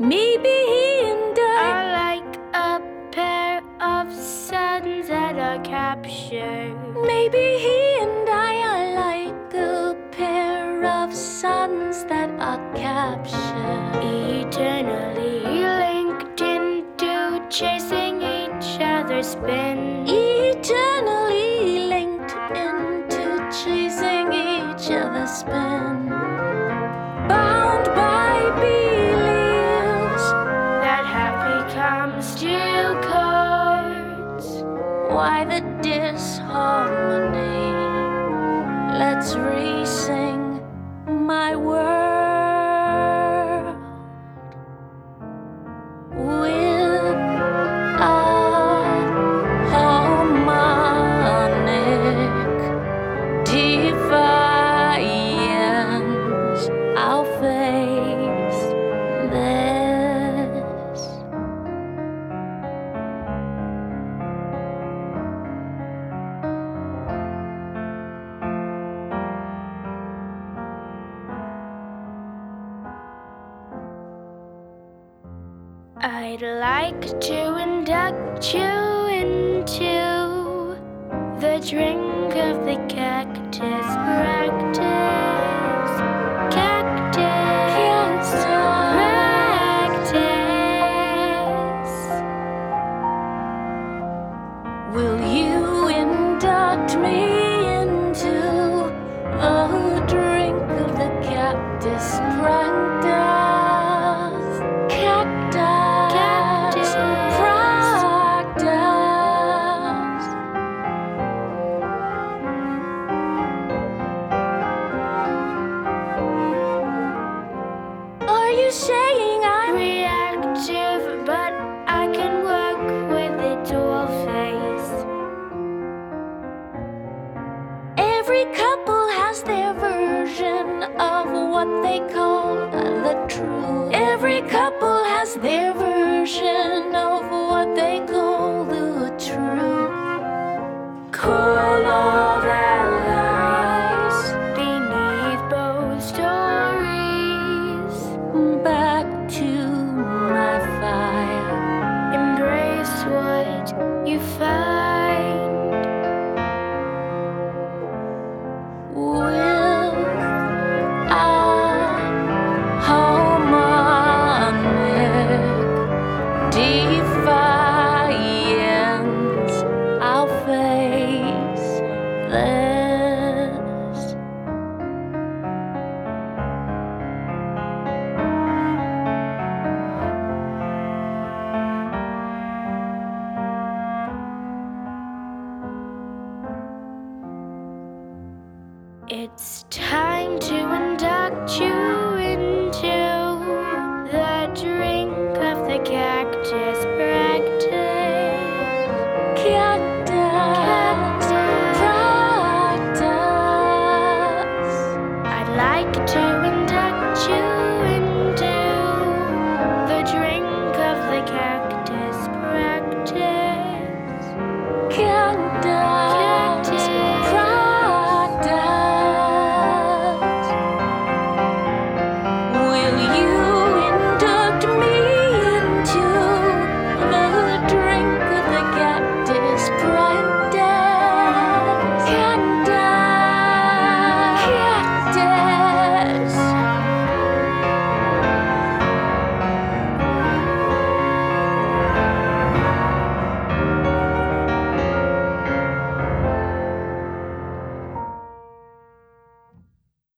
Maybe he and I are like a pair of suns that are captured. Maybe he and I are like a pair of suns that are captured, Eternally linked into chasing each other's spin. eternally linked into chasing each other's spin. Bound by beliefs that have become steel cords. Why the disharmony? Let's re-sing my world with a harmonic defiance. I'll face this. I'd like to induct you into the drink of the cactus practice. Cactus practice. Will you induct me into the drink of the cactus practice? Cactus practice. Are you saying I'm reactive, but I can work with it all face. Every couple has their version of what they call the truth. Every couple has their version of what they call the truth. Call on